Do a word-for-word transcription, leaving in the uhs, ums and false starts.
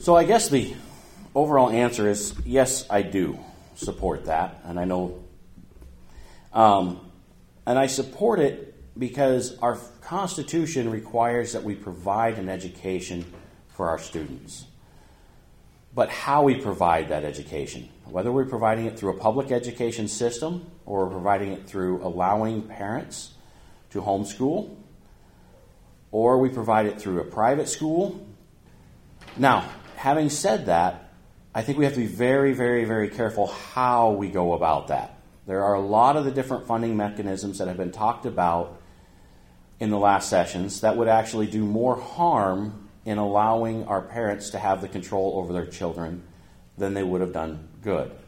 So I guess the overall answer is yes, I do support that, and I know, um, and I support it because our Constitution requires that we provide an education for our students. But how we provide that education, whether we're providing it through a public education system or we're providing it through allowing parents to homeschool, or we provide it through a private school. Now, having said that, I think we have to be very, very, very careful how we go about that. There are a lot of the different funding mechanisms that have been talked about in the last sessions that would actually do more harm in allowing our parents to have the control over their children than they would have done good.